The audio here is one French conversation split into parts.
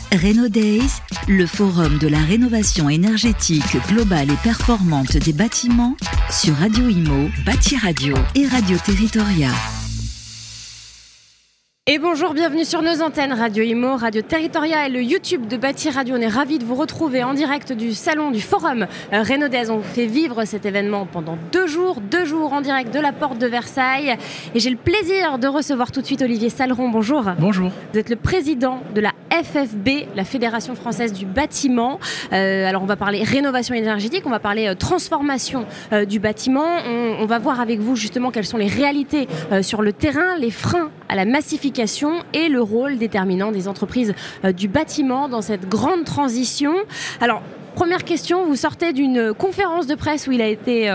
Reno Days, le forum de la rénovation énergétique globale et performante des bâtiments sur Radio Imo, Bâti Radio et Radio Territoria. Et bonjour, bienvenue sur nos antennes Radio Imo, Radio Territoria et le YouTube de Bâti Radio. On est ravis de vous retrouver en direct du salon du forum Reno Days. On vous fait vivre cet événement pendant 2 jours en direct de la porte de Versailles. Et j'ai le plaisir de recevoir tout de suite Olivier Saleron. Bonjour. Bonjour. Vous êtes le président de la FFB, la Fédération Française du Bâtiment. Alors on va parler rénovation énergétique, on va parler transformation du bâtiment. On va voir avec vous justement quelles sont les réalités sur le terrain, les freins à la massification et le rôle déterminant des entreprises du bâtiment dans cette grande transition. Alors, première question, vous sortez d'une conférence de presse où il a été...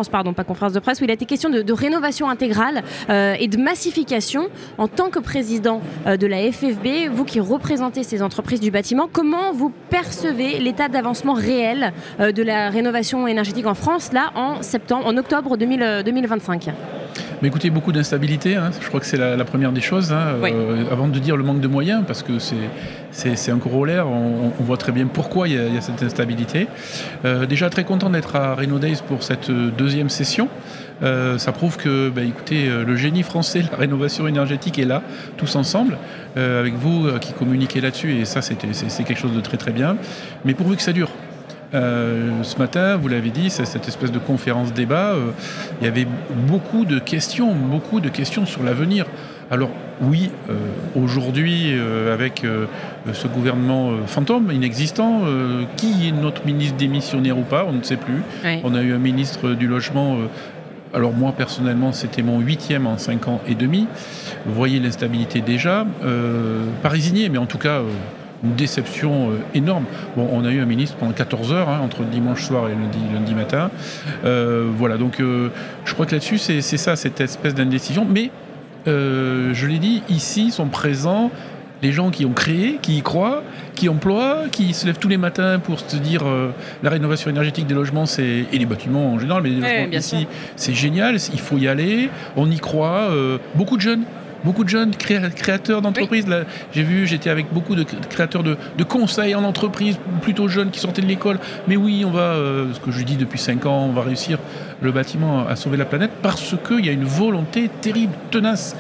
où il a été question de rénovation intégrale et de massification. En tant que président de la FFB, vous qui représentez ces entreprises du bâtiment, comment vous percevez l'état d'avancement réel de la rénovation énergétique en France, là, en octobre 2025 ? Mais écoutez, beaucoup d'instabilité, je crois que c'est la première des choses. Oui. Avant de dire le manque de moyens, parce que c'est un corollaire, on voit très bien pourquoi il y a cette instabilité. Déjà très content d'être à Reno Days pour cette deuxième session. Ça prouve que, écoutez, le génie français, la rénovation énergétique est là, tous ensemble, avec vous qui communiquez là-dessus, et ça c'est quelque chose de très très bien. Mais pourvu que ça dure. Ce matin, vous l'avez dit, c'est cette espèce de conférence-débat. Il y avait beaucoup de questions sur l'avenir. Alors oui, aujourd'hui, avec ce gouvernement fantôme, inexistant, qui est notre ministre démissionnaire ou pas, on ne sait plus. Oui. On a eu un ministre du logement... alors moi personnellement c'était mon 8e en 5 ans et demi. Vous voyez l'instabilité déjà. Pas résigné, mais en tout cas... une déception énorme. Bon, on a eu un ministre pendant 14 heures, entre dimanche soir et lundi matin. Voilà, donc je crois que là-dessus, c'est ça, cette espèce d'indécision. Mais, je l'ai dit, ici sont présents les gens qui ont créé, qui y croient, qui emploient, qui se lèvent tous les matins pour se dire la rénovation énergétique des logements, et les bâtiments en général, mais les logements ici, c'est génial, il faut y aller, on y croit. Beaucoup de jeunes créateurs d'entreprises. Oui. Là, j'étais avec beaucoup de créateurs de conseils en entreprise, plutôt jeunes qui sortaient de l'école. Mais oui, on va, ce que je dis depuis 5 ans, on va réussir le bâtiment à sauver la planète parce qu'il y a une volonté terrible, tenace.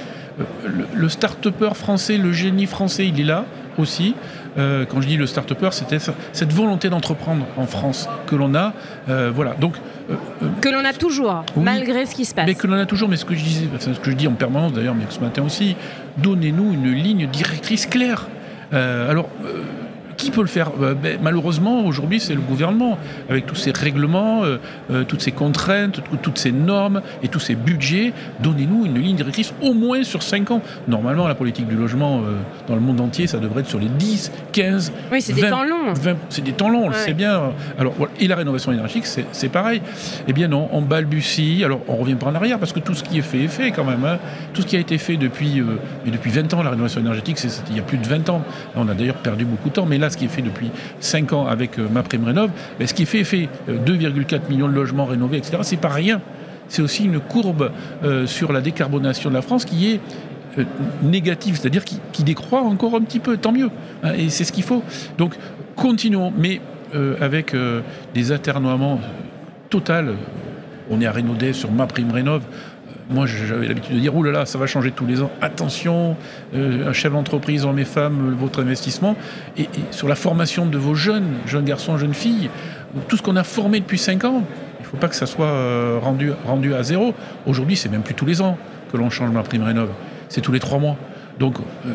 Le start-upper français, le génie français, il est là aussi. Quand je dis le start-upper, c'était cette volonté d'entreprendre en France que l'on a. Voilà. Donc, que l'on a toujours, oui, malgré ce qui se passe. Mais que l'on a toujours, mais ce que je dis en permanence d'ailleurs, mais ce matin aussi, donnez-nous une ligne directrice claire. Qui peut le faire ? Malheureusement, aujourd'hui, c'est le gouvernement, avec tous ces règlements, toutes ces contraintes, toutes ces normes et tous ces budgets. Donnez-nous une ligne directrice au moins sur 5 ans. Normalement, la politique du logement dans le monde entier, ça devrait être sur les 10, 15, oui, c'est 20, des temps longs. 20, c'est des temps longs, on le sait bien. Alors, et la rénovation énergétique, c'est pareil. Eh bien non, on balbutie. Alors, on revient pas en arrière, parce que tout ce qui est fait quand même. Tout ce qui a été fait depuis 20 ans, la rénovation énergétique, il y a plus de 20 ans. On a d'ailleurs perdu beaucoup de temps, mais là, ce qui est fait depuis 5 ans avec MaPrimeRénov', ce qui est fait 2,4 millions de logements rénovés, etc. C'est pas rien. C'est aussi une courbe sur la décarbonation de la France qui est négative, c'est-à-dire qui décroît encore un petit peu, tant mieux. Et c'est ce qu'il faut. Donc, continuons, mais avec des atermoiements total. On est à Reno Days sur MaPrimeRénov'. Moi, j'avais l'habitude de dire, oh là là, ça va changer tous les ans. Attention, un chef d'entreprise, hommes et femmes, votre investissement. Et sur la formation de vos jeunes garçons, jeunes filles, tout ce qu'on a formé depuis 5 ans, il ne faut pas que ça soit rendu à zéro. Aujourd'hui, c'est même plus tous les ans que l'on change MaPrimeRénov'. C'est tous les 3 mois. Donc,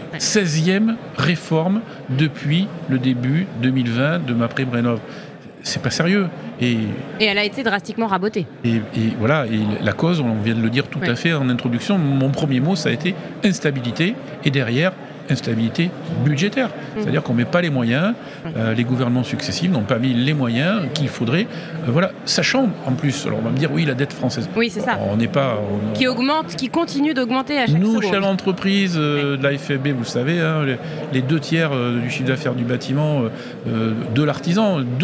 16e réforme depuis le début 2020 de MaPrimeRénov'. C'est pas sérieux. Et elle a été drastiquement rabotée. Et voilà, et la cause, on vient de le dire tout à fait en introduction, mon premier mot, ça a été instabilité, et derrière, instabilité budgétaire. C'est-à-dire qu'on ne met pas les moyens, les gouvernements successifs n'ont pas mis les moyens qu'il faudrait, sachant en plus, alors on va me dire, oui, la dette française. Oui, c'est ça. On n'est pas... qui continue d'augmenter à chaque seconde. Nous, chefs d'entreprise de la FFB, vous le savez, les 2 tiers du chiffre d'affaires du bâtiment, de l'artisan,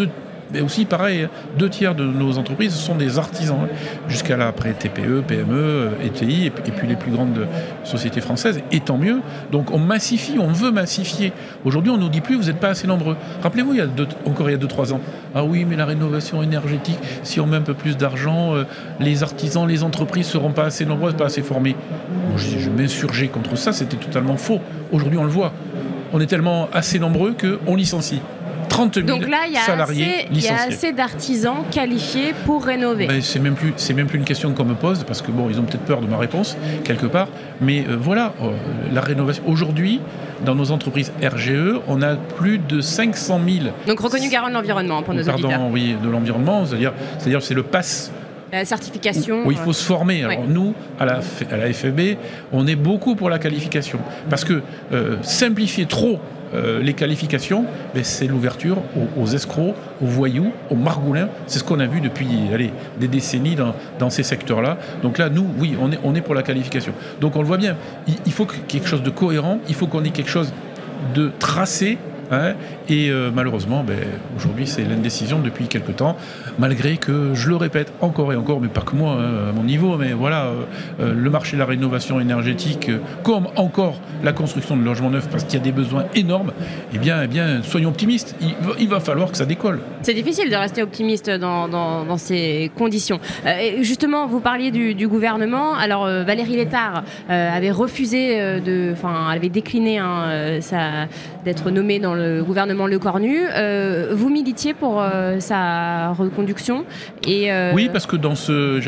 Mais aussi, pareil, 2/3 de nos entreprises sont des artisans, jusqu'à là, après TPE, PME, ETI, et puis les plus grandes sociétés françaises, et tant mieux. Donc on massifie, on veut massifier. Aujourd'hui, on ne nous dit plus, vous n'êtes pas assez nombreux. Rappelez-vous, il y a 2-3 ans, ah oui, mais la rénovation énergétique, si on met un peu plus d'argent, les artisans, les entreprises ne seront pas assez nombreuses, pas assez formées. Moi, je m'insurgeais contre ça, c'était totalement faux. Aujourd'hui, on le voit. On est tellement assez nombreux qu'on licencie. 30 000 Donc là, salariés licenciés. Il y a assez d'artisans qualifiés pour rénover. Ben, c'est même plus une question qu'on me pose, parce que bon, ils ont peut-être peur de ma réponse, quelque part. Mais voilà, la rénovation. Aujourd'hui, dans nos entreprises RGE, on a plus de 500 000... Donc reconnu garant de l'environnement pour nos auditeurs. Pardon, oui, de l'environnement, c'est-à-dire c'est le pass. La certification. Où il faut se former. Alors nous, à la FFB, on est beaucoup pour la qualification. Parce que simplifier trop les qualifications, c'est l'ouverture aux escrocs, aux voyous, aux margoulins. C'est ce qu'on a vu depuis des décennies dans ces secteurs-là. Donc là, nous, oui, on est pour la qualification. Donc on le voit bien. Il faut quelque chose de cohérent, il faut qu'on ait quelque chose de tracé. Et malheureusement, aujourd'hui, c'est l'indécision depuis quelque temps, malgré que, je le répète encore et encore, mais pas que moi, à mon niveau, mais voilà, le marché de la rénovation énergétique, comme encore la construction de logements neufs, parce qu'il y a des besoins énormes, eh bien, soyons optimistes, il va falloir que ça décolle. C'est difficile de rester optimiste dans ces conditions. Et justement, vous parliez du gouvernement. Alors, Valérie Létard avait refusé elle avait décliné d'être nommée dans le gouvernement Lecornu. Vous militiez pour sa reconduction Oui, parce que dans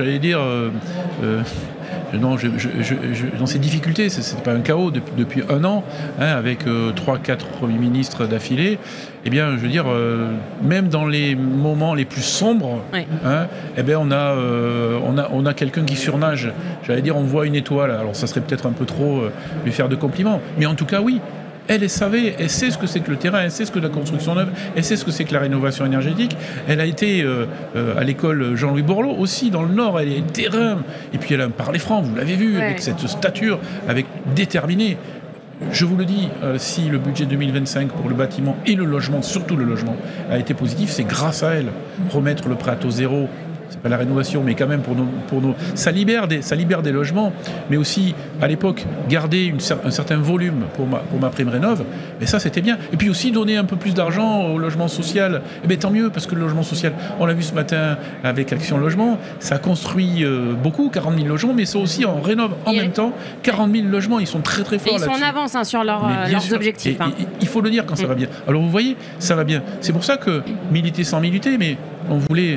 dans ces difficultés, c'est pas un chaos depuis un an, avec 3-4 premiers ministres d'affilée. Eh bien, je veux dire, même dans les moments les plus sombres, on a quelqu'un qui surnage. J'allais dire, on voit une étoile. Alors, ça serait peut-être un peu trop lui faire de compliments, mais en tout cas, oui. Elle sait ce que c'est que le terrain, elle sait ce que la construction neuve, elle sait ce que c'est que la rénovation énergétique. Elle a été à l'école Jean-Louis Borloo aussi, dans le Nord, elle est terrain. Et puis elle a parlé franc, vous l'avez vu, avec cette stature, avec déterminée. Je vous le dis, si le budget 2025 pour le bâtiment et le logement, surtout le logement, a été positif, c'est grâce à elle. Remettre le prêt à taux zéro, c'est pas la rénovation, mais quand même ça libère des logements, mais aussi à l'époque garder un certain volume pour ma prime rénov', mais ça c'était bien. Et puis aussi donner un peu plus d'argent au logement social, tant mieux, parce que le logement social, on l'a vu ce matin avec Action Logement, ça construit beaucoup, 40 000 logements, mais ça aussi on rénove en même temps 40 000 logements, ils sont très très forts là-dessus. Ils sont en avance sur leurs objectifs. Il faut le dire quand ça va bien. Alors vous voyez, ça va bien. C'est pour ça que militer sans militer, mais on voulait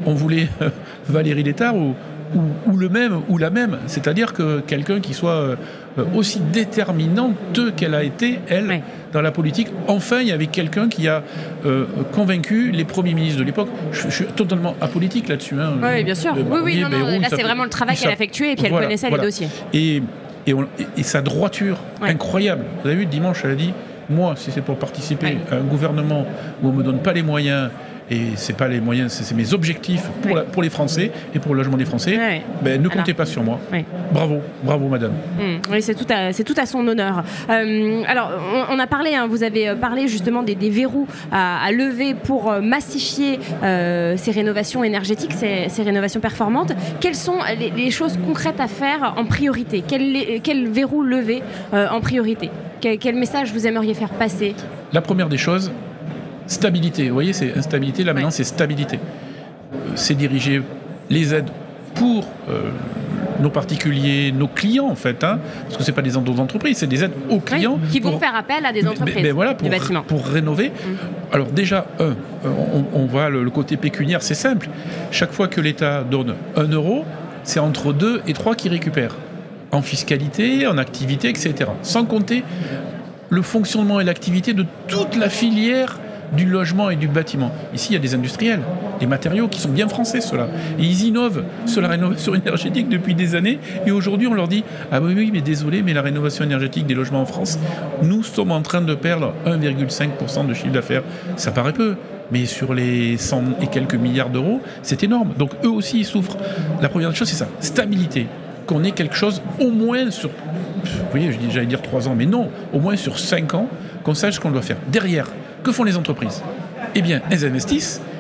Valérie Létard ou le même ou la même, c'est-à-dire que quelqu'un qui soit aussi déterminante qu'elle a été, elle, dans la politique. Enfin, il y avait quelqu'un qui a convaincu les premiers ministres de l'époque. Je suis totalement apolitique là-dessus. Oui, bien sûr. Là, c'est vraiment le travail qu'elle a effectué et puis elle connaissait les dossiers. Et sa droiture incroyable. Vous avez vu, dimanche, elle a dit, moi, si c'est pour participer à un gouvernement où on ne me donne pas les moyens, et c'est pas les moyens, c'est mes objectifs pour les Français et pour le logement des Français, ne comptez pas sur moi. Bravo madame. Oui, c'est tout à son honneur. Alors, on a parlé, vous avez parlé justement des verrous à lever pour massifier ces rénovations énergétiques, ces rénovations performantes. Quelles sont les choses concrètes à faire en priorité ? Quel verrou lever en priorité ? Quel message vous aimeriez faire passer ? La première des choses, stabilité. Vous voyez, c'est instabilité. Là, maintenant, c'est stabilité. C'est diriger les aides pour nos particuliers, nos clients, en fait. Parce que ce n'est pas des entreprises, c'est des aides aux clients. Qui vont faire appel à des entreprises du bâtiment. Pour rénover. Alors déjà, on voit le côté pécuniaire, c'est simple. Chaque fois que l'État donne 1 euro, c'est entre 2 et 3 qui récupèrent. En fiscalité, en activité, etc. Sans compter le fonctionnement et l'activité de toute la filière du logement et du bâtiment. Ici, il y a des industriels, des matériaux qui sont bien français, ceux-là. Et ils innovent sur la rénovation énergétique depuis des années. Et aujourd'hui, on leur dit « Ah oui, mais désolé, mais la rénovation énergétique des logements en France, nous sommes en train de perdre 1,5% de chiffre d'affaires. » Ça paraît peu, mais sur les 100 et quelques milliards d'euros, c'est énorme. Donc eux aussi, ils souffrent. La première chose, c'est ça, stabilité. Qu'on ait quelque chose au moins sur, vous voyez, j'allais dire 3 ans, mais non, au moins sur 5 ans, qu'on sache ce qu'on doit faire. Derrière, que font les entreprises ? Eh bien, elles investissent,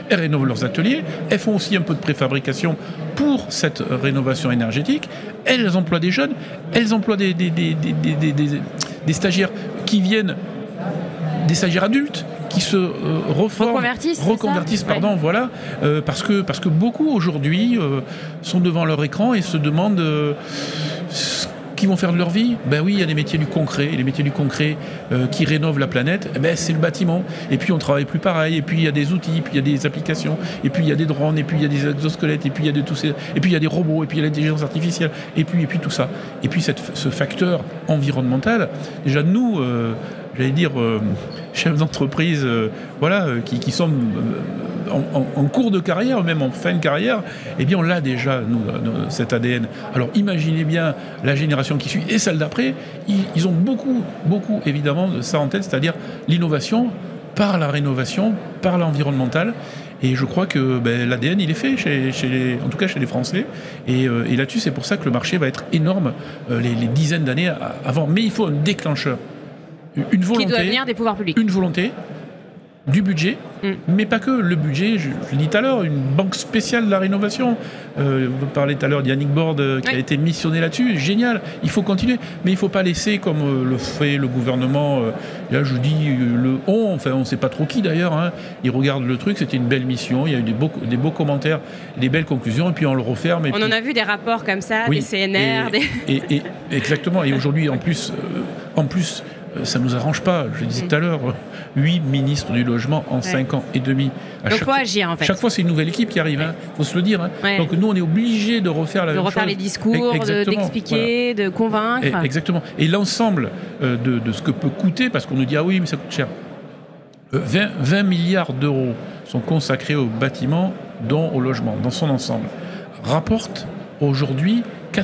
elles rénovent leurs ateliers, elles font aussi un peu de préfabrication pour cette rénovation énergétique, elles emploient des jeunes, elles emploient des stagiaires qui viennent, des stagiaires adultes, qui se reconvertissent, voilà, parce que beaucoup aujourd'hui sont devant leur écran et se demandent ce qu'ils vont faire de leur vie. Ben oui, il y a des métiers du concret, et les métiers du concret qui rénovent la planète, c'est le bâtiment. Et puis on travaille plus pareil, et puis il y a des outils, puis il y a des applications, et puis il y a des drones, et puis il y a des exosquelettes, et puis il y a et puis il y a des robots, et puis il y a l'intelligence artificielle, et puis tout ça. Et puis ce facteur environnemental, déjà nous, chefs d'entreprise, qui sont en cours de carrière, même en fin de carrière, eh bien on l'a déjà, nous, cet ADN. Alors imaginez bien la génération qui suit et celle d'après, ils ont beaucoup, évidemment, de ça en tête, c'est-à-dire l'innovation par la rénovation, par l'environnemental. Et je crois que l'ADN, il est fait, en tout cas chez les Français. Et là-dessus, c'est pour ça que le marché va être énorme les dizaines d'années avant. Mais il faut un déclencheur. Une volonté, qui doit venir des pouvoirs publics. Une volonté, du budget, mais pas que. Le budget, je l'ai dit tout à l'heure, une banque spéciale de la rénovation. Vous parlez tout à l'heure d'Yannick Borde qui a été missionné là-dessus. Génial, il faut continuer. Mais il ne faut pas laisser, comme le fait le gouvernement, là je dis on ne sait pas trop qui d'ailleurs, il regarde le truc, c'était une belle mission, il y a eu des beaux commentaires, des belles conclusions, et puis on le referme. On en a vu des rapports comme ça, des CNR. Et exactement, et aujourd'hui en plus ça ne nous arrange pas. Je le disais tout à l'heure, 8 ministres du logement en 5 ans et demi. Donc il faut agir en fait. Chaque fois, c'est une nouvelle équipe qui arrive, faut se le dire. Donc nous, on est obligés de refaire la même chose. De refaire les discours, d'expliquer, de convaincre. Exactement. Et l'ensemble de ce que peut coûter, parce qu'on nous dit, ah oui, mais ça coûte cher. 20 milliards d'euros sont consacrés au bâtiment, dont au logement, dans son ensemble. Rapporte aujourd'hui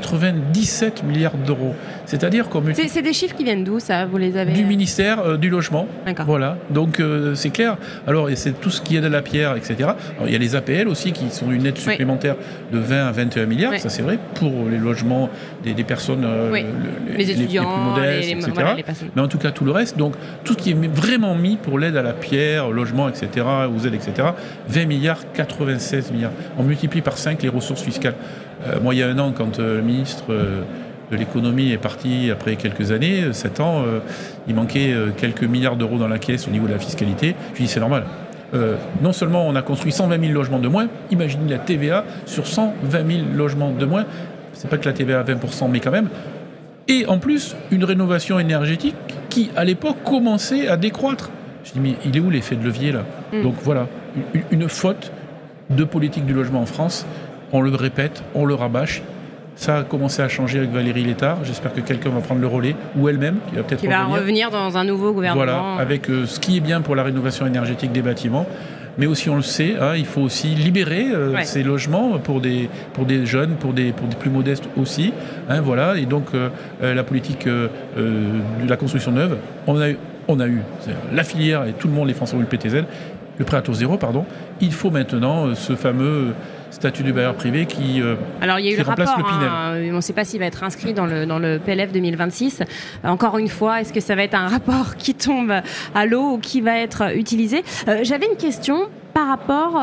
97 milliards d'euros. C'est-à-dire comme c'est des chiffres qui viennent d'où, ça? Vous les avez? Du ministère du logement. D'accord. Voilà. Donc c'est clair. Alors c'est tout ce qui est de la pierre, etc. Alors, il y a les APL aussi qui sont une aide supplémentaire de 20 à 21 milliards. Ça c'est vrai pour les logements des personnes les étudiants, les plus modestes, etc. Les personnes. Mais en tout cas tout le reste. Donc tout ce qui est vraiment mis pour l'aide à la pierre, au logement, etc. aux aides, etc. 20 milliards, 96 milliards. On multiplie par 5 les ressources fiscales. Moi, il y a un an, quand le ministre de l'économie est parti après quelques années, 7 ans, il manquait quelques milliards d'euros dans la caisse au niveau de la fiscalité. Je dis, c'est normal. Non seulement on a construit 120 000 logements de moins, imaginez la TVA sur 120 000 logements de moins. C'est pas que la TVA à 20%, mais quand même. Et en plus, une rénovation énergétique qui, à l'époque, commençait à décroître. Je dis, mais il est où l'effet de levier, là ? Donc voilà, une faute de politique du logement en France. On le répète, on le rabâche. Ça a commencé à changer avec Valérie Létard. J'espère que quelqu'un va prendre le relais, ou elle-même, qui va peut-être revenir dans un nouveau gouvernement. Voilà, avec ce qui est bien pour la rénovation énergétique des bâtiments. Mais aussi, on le sait, il faut aussi libérer ces logements pour des jeunes, pour des plus modestes aussi. Voilà. Et donc, la politique de la construction neuve, on a eu la filière, et tout le monde, les Français ont eu le PTZ, le prêt à taux zéro, Il faut maintenant ce fameux statut du bailleur privé qui Alors il y a eu le remplace rapport, le Pinel. On ne sait pas s'il va être inscrit dans le PLF 2026. Encore une fois, est-ce que ça va être un rapport qui tombe à l'eau ou qui va être utilisé? J'avais une question par rapport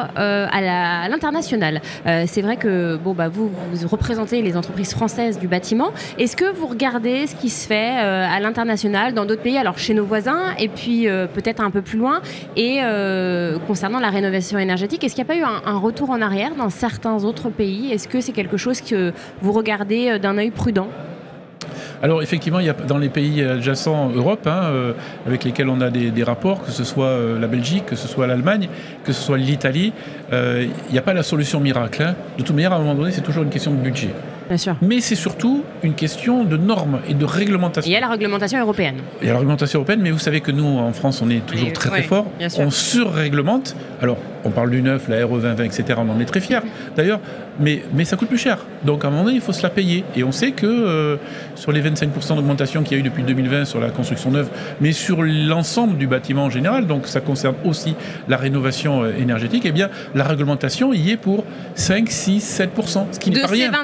à l'international. C'est vrai que vous représentez les entreprises françaises du bâtiment. Est-ce que vous regardez ce qui se fait à l'international dans d'autres pays, alors chez nos voisins et puis peut-être un peu plus loin, et concernant la rénovation énergétique, est-ce qu'il n'y a pas eu un retour en arrière dans certains autres pays? Est-ce que c'est quelque chose que vous regardez d'un œil prudent? Alors effectivement, il y a dans les pays adjacents Europe, avec lesquels on a des rapports, que ce soit la Belgique, que ce soit l'Allemagne, que ce soit l'Italie, il n'y a pas la solution miracle. De toute manière, à un moment donné, c'est toujours une question de budget. Bien sûr. Mais c'est surtout une question de normes et de réglementation. Il y a la réglementation européenne. Il y a la réglementation européenne, mais vous savez que nous, en France, on est toujours très fort. On surréglemente. Alors, on parle du neuf, la RE 2020, etc. On en est très fiers, d'ailleurs. Mais ça coûte plus cher. Donc, à un moment donné, il faut se la payer. Et on sait que sur les 25% d'augmentation qu'il y a eu depuis 2020 sur la construction neuve, mais sur l'ensemble du bâtiment en général, donc ça concerne aussi la rénovation énergétique, eh bien, la réglementation y est pour 5, 6, 7%. Ce qui n'est pas rien. De ces 25%,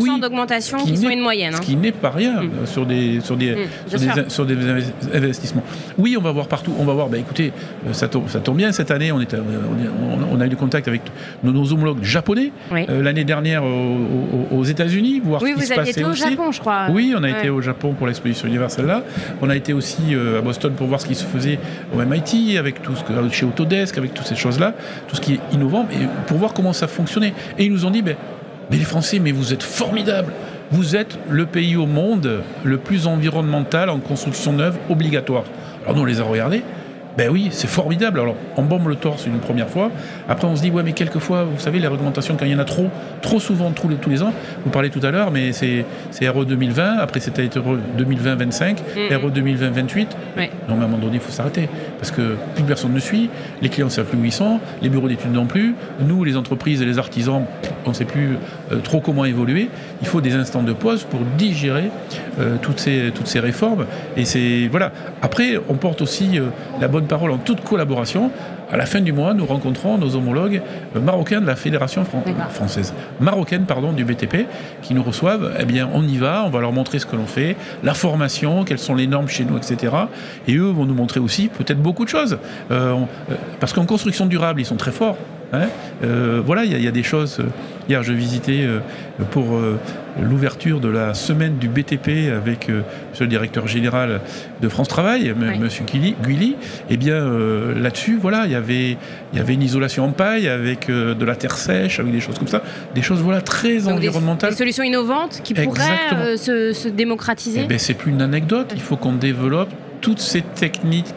10% d'augmentation qui sont une moyenne. Ce qui n'est pas rien sur des investissements. Oui, on va voir partout. On va voir, écoutez, ça tombe bien cette année. On a eu du contact avec nos homologues japonais l'année dernière aux États-Unis, voir ce qui se passait aussi. Oui, vous aviez été au Japon, je crois. Oui, on a été au Japon pour l'exposition universelle là. On a été aussi à Boston pour voir ce qui se faisait au MIT, avec tout chez Autodesk, avec toutes ces choses-là, tout ce qui est innovant, et pour voir comment ça fonctionnait. Et ils nous ont dit, mais les Français, mais vous êtes formidables. Vous êtes le pays au monde le plus environnemental en construction neuve obligatoire. Alors nous, on les a regardés. Ben oui, c'est formidable. Alors, on bombe le torse une première fois. Après, on se dit, ouais, mais quelquefois, vous savez, les réglementations, quand il y en a trop souvent, tous les ans, vous parlez tout à l'heure, mais c'est RE 2020, après c'était RE 2020-25, RE 2020-28. Oui. Non, mais à un moment donné, il faut s'arrêter. Parce que plus personne ne suit, les clients ne savent plus où ils sont, les bureaux d'études non plus, nous, les entreprises et les artisans, on ne sait plus trop comment évoluer. Il faut des instants de pause pour digérer toutes ces réformes. Et c'est, voilà. Après, on porte aussi la bonne parole en toute collaboration. À la fin du mois, nous rencontrons nos homologues marocains de la Fédération française, marocaine du BTP, qui nous reçoivent. Eh bien, on y va, on va leur montrer ce que l'on fait, la formation, quelles sont les normes chez nous, etc. Et eux vont nous montrer aussi peut-être beaucoup de choses. Parce qu'en construction durable, ils sont très forts. Voilà, il y a des choses. Hier, je visitais pour l'ouverture de la semaine du BTP avec monsieur le directeur général de France Travail, monsieur Guilly. Et bien là-dessus, voilà, il y avait une isolation en paille avec de la terre sèche, avec des choses comme ça, des choses très donc environnementales. Des solutions innovantes qui pourraient se démocratiser. Eh bien, c'est plus une anecdote. Il faut qu'on développe toutes ces techniques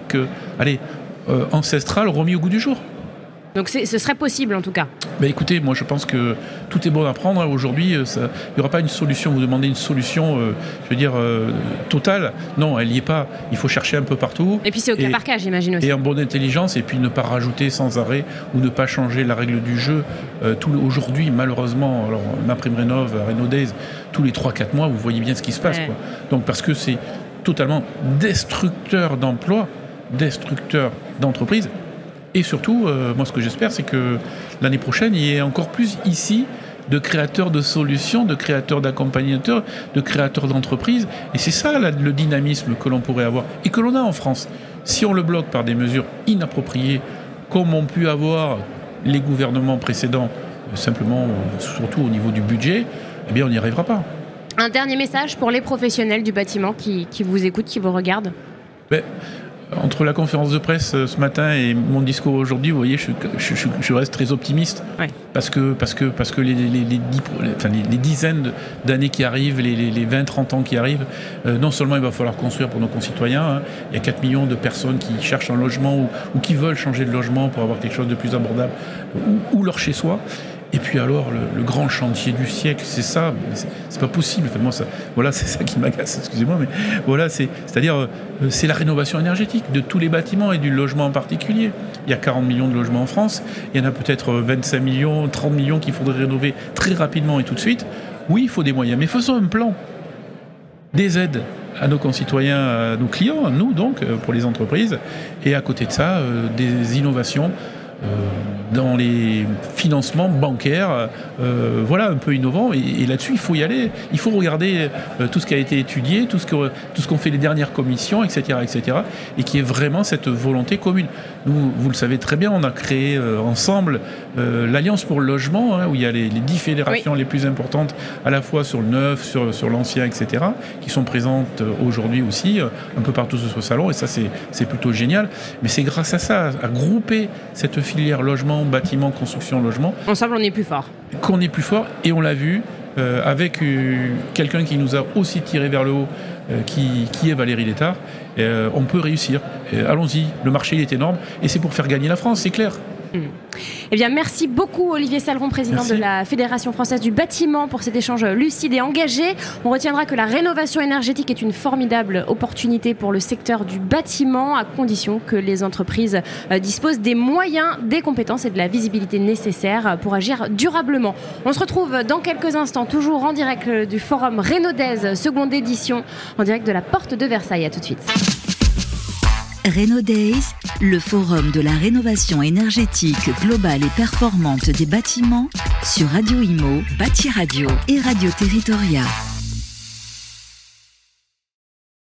ancestrales remises au goût du jour. Donc ce serait possible en tout cas. Écoutez, moi je pense que tout est bon à prendre. Aujourd'hui, il n'y aura pas une solution. Vous demandez une solution, totale. Non, elle n'y est pas. Il faut chercher un peu partout. Et puis c'est au cas par cas, j'imagine aussi. Et en bonne intelligence, et puis ne pas rajouter sans arrêt ou ne pas changer la règle du jeu. Aujourd'hui, malheureusement, alors MaPrimeRénov', Renaud-Days, tous les 3-4 mois, vous voyez bien ce qui se passe. Quoi. Donc parce que c'est totalement destructeur d'emplois, destructeur d'entreprises. Et surtout, moi ce que j'espère, c'est que l'année prochaine, il y ait encore plus ici de créateurs de solutions, de créateurs d'accompagnateurs, de créateurs d'entreprises. Et c'est ça le dynamisme que l'on pourrait avoir et que l'on a en France. Si on le bloque par des mesures inappropriées, comme ont pu avoir les gouvernements précédents, simplement, surtout au niveau du budget, eh bien on n'y arrivera pas. Un dernier message pour les professionnels du bâtiment qui vous écoutent, qui vous regardent. Entre la conférence de presse ce matin et mon discours aujourd'hui, vous voyez, je reste très optimiste. Ouais. Parce que les dizaines d'années qui arrivent, les 20-30 ans qui arrivent, non seulement il va falloir construire pour nos concitoyens, il y a 4 millions de personnes qui cherchent un logement ou qui veulent changer de logement pour avoir quelque chose de plus abordable ou leur chez-soi. Et puis alors, le grand chantier du siècle, c'est ça, c'est pas possible. Enfin, moi, c'est ça qui m'agace, excusez-moi, mais voilà, c'est-à-dire, c'est la rénovation énergétique de tous les bâtiments et du logement en particulier. Il y a 40 millions de logements en France, il y en a peut-être 25 millions, 30 millions qu'il faudrait rénover très rapidement et tout de suite. Oui, il faut des moyens, mais faisons un plan, des aides à nos concitoyens, à nos clients, à nous donc, pour les entreprises, et à côté de ça, des innovations dans les financements bancaires, un peu innovants. Et là-dessus, il faut y aller. Il faut regarder tout ce qui a été étudié, tout ce qu'ont fait les dernières commissions, etc., et qui est vraiment cette volonté commune. Nous, vous le savez très bien, on a créé ensemble l'Alliance pour le logement, où il y a les 10 fédérations les plus importantes, à la fois sur le neuf, sur l'ancien, etc., qui sont présentes aujourd'hui aussi, un peu partout sur ce salon, et ça, c'est plutôt génial. Mais c'est grâce à ça, à grouper cette filière logement, bâtiment, construction, logement. Ensemble, on est plus fort. Qu'on est plus fort, et on l'a vu avec quelqu'un qui nous a aussi tiré vers le haut, qui est Valérie Létard. On peut réussir. Allons-y, le marché il est énorme, et c'est pour faire gagner la France, c'est clair. Eh bien, merci beaucoup Olivier Salleron, président de la Fédération française du bâtiment, pour cet échange lucide et engagé. On retiendra que la rénovation énergétique est une formidable opportunité pour le secteur du bâtiment, à condition que les entreprises disposent des moyens, des compétences et de la visibilité nécessaires pour agir durablement. On se retrouve dans quelques instants, toujours en direct du forum Renaud-Days, seconde édition, en direct de la porte de Versailles. À tout de suite. RénoDays, le forum de la rénovation énergétique globale et performante des bâtiments sur Radio Imo, Bâti Radio et Radio Territoria.